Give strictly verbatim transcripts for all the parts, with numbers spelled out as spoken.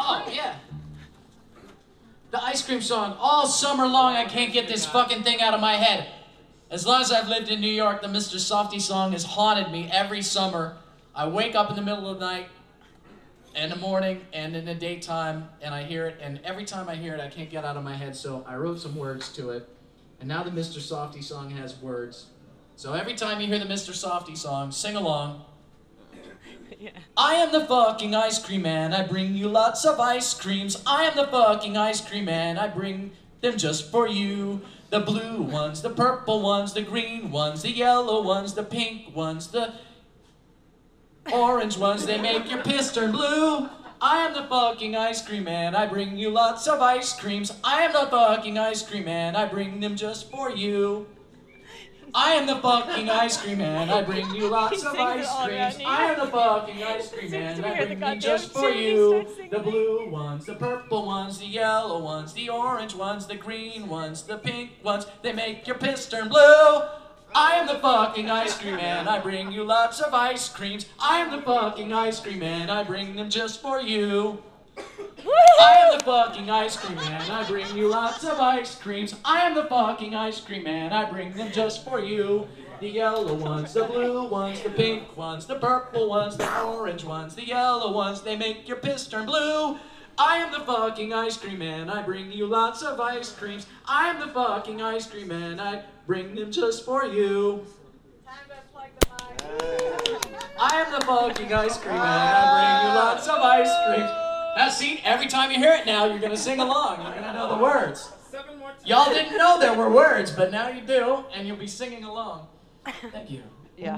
Oh, yeah. The ice cream song. All summer long, I can't get this fucking thing out of my head. As long as I've lived in New York, the Mister Softy song has haunted me every summer. I wake up in the middle of the night, in the morning, and in the daytime, and I hear it, and every time I hear it, I can't get out of my head, so I wrote some words to it. And now the Mister Softy song has words. So every time you hear the Mister Softy song, sing along. Yeah. I am the fucking ice cream man, I bring you lots of ice creams. I am the fucking ice cream man, I bring them just for you. The blue ones, the purple ones, the green ones, the yellow ones, the pink ones, the orange ones, they make your piss turn blue. I am the fucking ice cream man, I bring you lots of ice creams. I am the fucking ice cream man, I bring them just for you. I am the fucking ice cream man, I bring you lots of ice creams. I am the fucking ice cream man, I bring them just for you. The blue ones, the purple ones, the yellow ones, the orange ones, the green ones, the pink ones, they make your piss turn blue. I am the fucking ice cream man, I bring you lots of ice creams. I am the fucking ice cream man, I bring them just for you. I am the fucking ice cream man, I bring you lots of ice creams. I am the fucking ice cream man, I bring them just for you. The yellow ones, the blue ones, the pink ones, the purple ones, the orange ones, the yellow ones, they make your piss turn blue. I am the fucking ice cream man, I bring you lots of ice creams. I am the fucking ice cream man, I bring them just for you. Time to plug the mic. I am the fucking ice cream man, I bring you lots of ice creams. Now see, every time you hear it now, you're gonna sing along, you're gonna know the words. Seven more times. Y'all didn't know there were words, but now you do, and you'll be singing along. Thank you. Yeah. I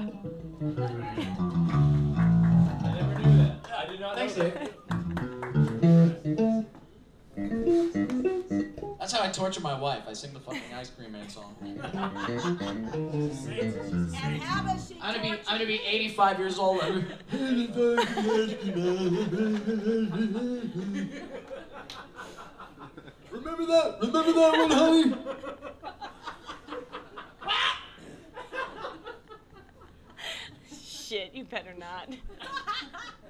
never knew that. I did not Thanks, know Dave. That's how I torture my wife. I sing the fucking Ice Cream Man song. And how does she I'm gonna be torture I'm gonna be eighty-five years old. I'm Remember that? Remember that one, honey? Shit, you better not.